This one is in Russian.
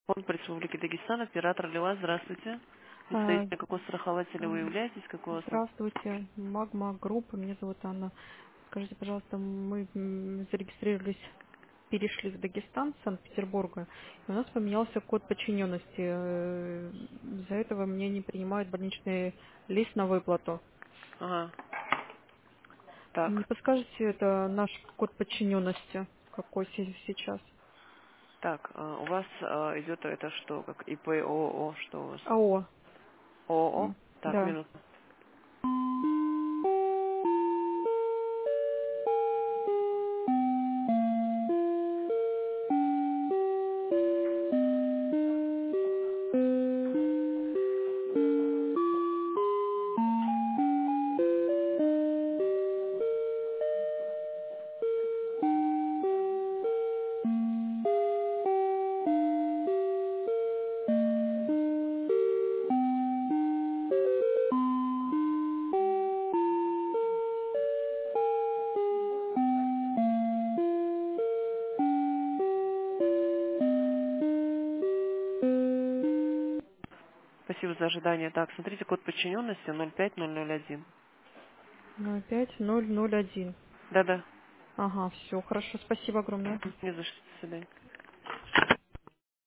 Фонд по Республике Дагестан, оператор Лила, здравствуйте. А, Представитель какого страхователя вы являетесь, какой у вас там? Здравствуйте, Магма Группа, меня зовут Анна. Скажите, пожалуйста, мы зарегистрировались, перешли в Дагестан, с Санкт-Петербурга, и у нас поменялся код подчиненности. Из-за этого мне не принимают больничный лист на выплату. Ага, Не так, подскажете, это наш код подчиненности, какой сейчас? так, у вас идет это что, как ИП, ООО, что у вас? АО. ООО? Так, Да. минуту. Спасибо за ожидание. Так, смотрите, код подчиненности 05001. 05001. Да-да, Ага, все, хорошо, спасибо огромное. не за что, до свидания.